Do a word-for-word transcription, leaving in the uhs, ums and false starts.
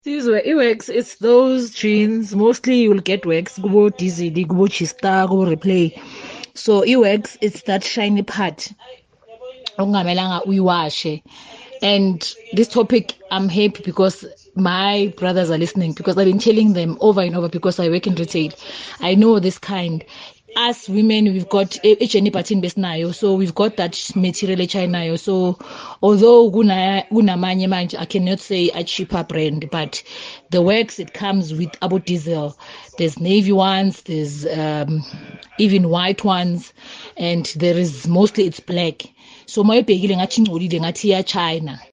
Sizwe, i-wax, it's those jeans. Mostly you'll get wax, kubo diesel, kubo chista, kubo replay. So i-wax, it's that shiny part. Okungamelanga uyiwashe. And this topic, I'm happy because my brothers are listening because I've been telling them over and over because I work in retail. I know this kind. Us women, we've got each and pattern besnayo, so we've got that material echinayo. So although guna gunamanye manje, I cannot say a cheaper brand, but the works it comes with about diesel. There's navy ones, there's um, even white ones, and there is mostly it's black. So mayibhekile ngathi ingcolile ngathi iya China.